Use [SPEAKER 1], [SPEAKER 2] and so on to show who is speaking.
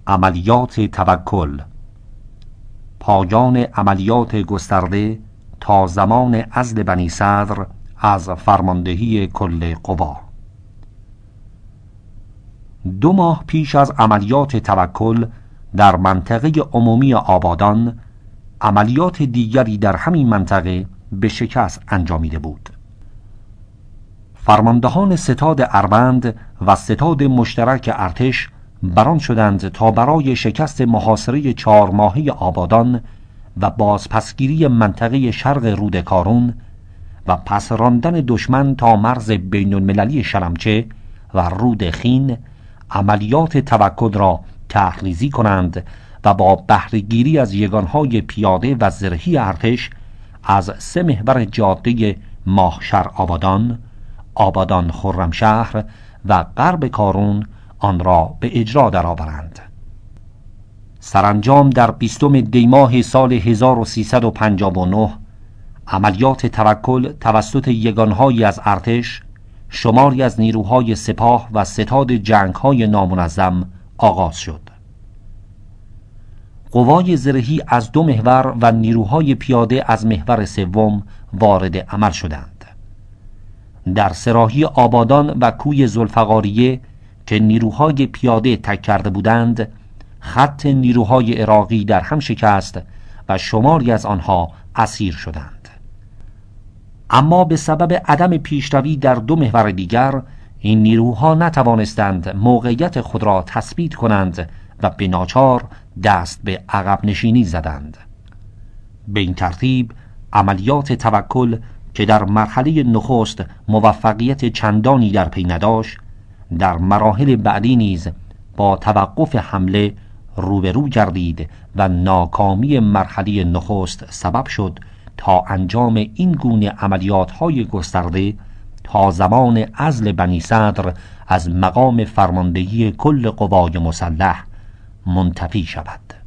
[SPEAKER 1] عملیات توکل، پایان عملیات گسترده تا زمان عزل بنی صدر از فرماندهی کل قوا. 2 ماه پیش از عملیات توکل در منطقه عمومی آبادان، عملیات دیگری در همین منطقه به شکست انجامیده بود. فرماندهان ستاد اروند و ستاد مشترک ارتش بران شدند تا برای شکست محاصره 4 ماهه آبادان و بازپسگیری منطقه شرق رود کارون و پس راندن دشمن تا مرز بین المللی شلمچه و رود خین، عملیات توکل را طرح‌ریزی کنند و با بهره‌گیری از یگانهای پیاده و زرهی ارتش از 3 محور جاده ماهشر آبادان، آبادان خرمشهر و غرب کارون آن را به اجرا درآورند. سرانجام در 20 دی ماه سال 1359 عملیات توکل توسط یگانهایی از ارتش، شماری از نیروهای سپاه و ستاد جنگ‌های نامنظم آغاز شد. قوای زرهی از 2 محور و نیروهای پیاده از محور سوم وارد عمل شدند. در سراحی آبادان و کوی ذوالفقاریه که نیروهای پیاده تک کرده بودند، خط نیروهای عراقی در هم شکست و شماری از آنها اسیر شدند. اما به سبب عدم پیشروی در 2 محور دیگر، این نیروها نتوانستند موقعیت خود را تثبیت کنند و به ناچار دست به عقب نشینی زدند. به این ترتیب عملیات توکل که در مرحله نخست موفقیت چندانی در پی نداشت، در مراحل بعدی نیز با توقف حمله روبرو گردید و ناکامی مرحله نخست سبب شد تا انجام این گونه عملیات‌های گسترده تا زمان عزل بنی صدر از مقام فرماندهی کل قوای مسلح منتفی شود.